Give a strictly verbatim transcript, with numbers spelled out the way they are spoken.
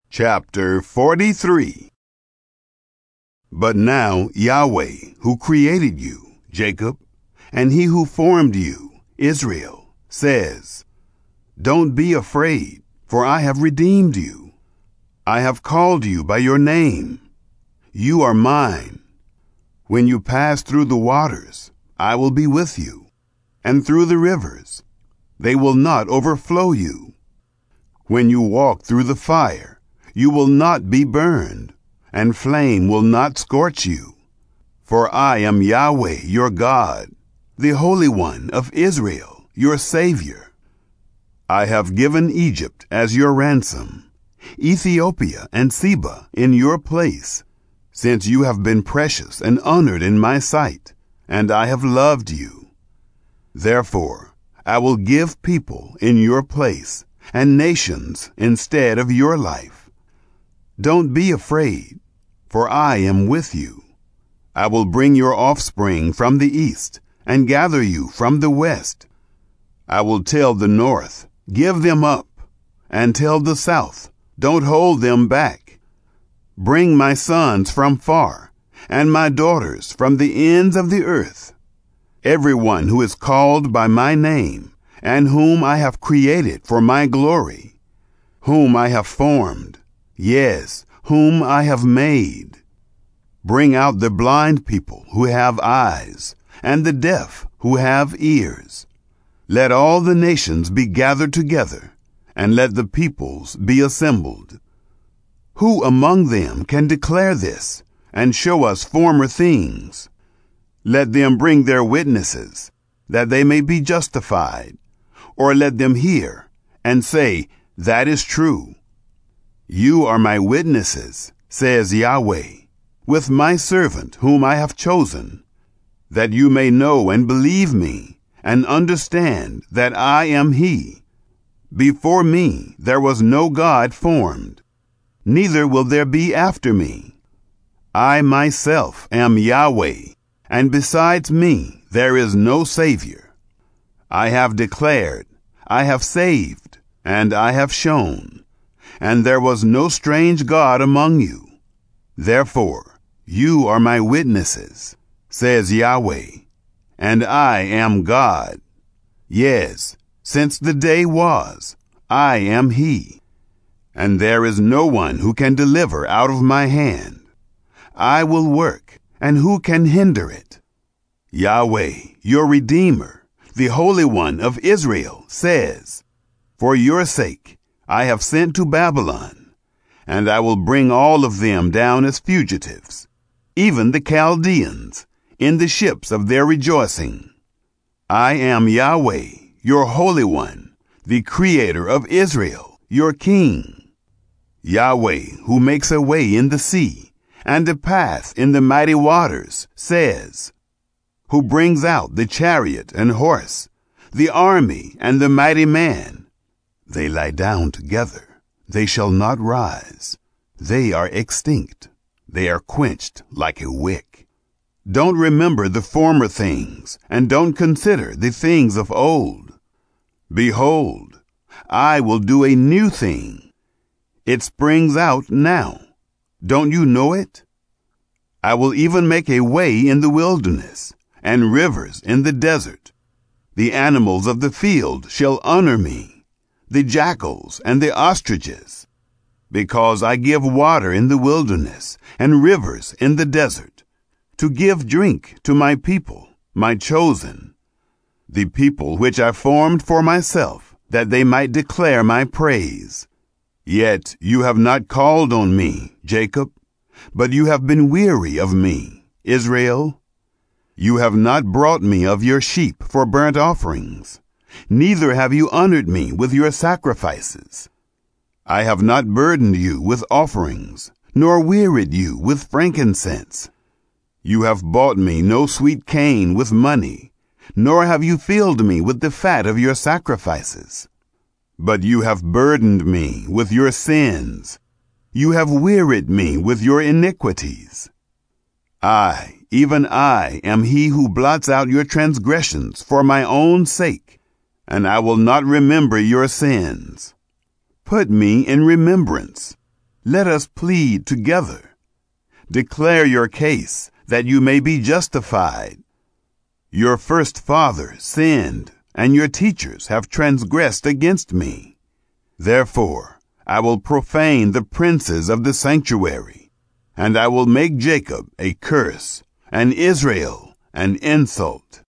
Chapter forty-three. But now Yahweh, who created you, Jacob, and he who formed you, Israel, says, Don't be afraid, for I have redeemed you. I have called you by your name. You are mine. When you pass through the waters, I will be with you, and through the rivers, they will not overflow you. When you walk through the fire, you will not be burned, and flame will not scorch you. For I am Yahweh your God, the Holy One of Israel, your Savior. I have given Egypt as your ransom, Ethiopia and Seba in your place, since you have been precious and honored in my sight, and I have loved you. Therefore, I will give people in your place, and nations instead of your life. Don't be afraid, for I am with you. I will bring your offspring from the east and gather you from the west. I will tell the north, give them up, and tell the south, don't hold them back. Bring my sons from far, and my daughters from the ends of the earth. Everyone who is called by my name, and whom I have created for my glory, whom I have formed, yes, whom I have made. Bring out the blind people who have eyes, and the deaf who have ears. Let all the nations be gathered together, and let the peoples be assembled. Who among them can declare this, and show us former things? Let them bring their witnesses, that they may be justified. Or let them hear, and say, That is true. You are my witnesses, says Yahweh, with my servant whom I have chosen, that you may know and believe me, and understand that I am he. Before me there was no God formed, neither will there be after me. I myself am Yahweh, and besides me there is no Savior. I have declared, I have saved, and I have shown, and there was no strange God among you. Therefore, you are my witnesses, says Yahweh, and I am God. Yes, since the day was, I am he, and there is no one who can deliver out of my hand. I will work, and who can hinder it? Yahweh, your Redeemer, the Holy One of Israel, says, For your sake I have sent to Babylon, and I will bring all of them down as fugitives, even the Chaldeans, in the ships of their rejoicing. I am Yahweh, your Holy One, the Creator of Israel, your King. Yahweh, who makes a way in the sea, and a path in the mighty waters, says, Who brings out the chariot and horse, the army and the mighty man. They lie down together, they shall not rise. They are extinct, they are quenched like a wick. Don't remember the former things, and don't consider the things of old. Behold, I will do a new thing. It springs out now. Don't you know it? I will even make a way in the wilderness, and rivers in the desert. The animals of the field shall honor me, the jackals and the ostriches, because I give water in the wilderness and rivers in the desert, to give drink to my people, my chosen, the people which I formed for myself, that they might declare my praise. Yet you have not called on me, Jacob, but you have been weary of me, Israel. You have not brought me of your sheep for burnt offerings, neither have you honored me with your sacrifices. I have not burdened you with offerings, nor wearied you with frankincense. You have bought me no sweet cane with money, nor have you filled me with the fat of your sacrifices. But you have burdened me with your sins. You have wearied me with your iniquities. I, even I, am he who blots out your transgressions for my own sake, and I will not remember your sins. Put me in remembrance. let us plead together. Declare your case, that you may be justified. Your first father sinned, and your teachers have transgressed against me. Therefore, I will profane the princes of the sanctuary, and I will make Jacob a curse, and Israel an insult.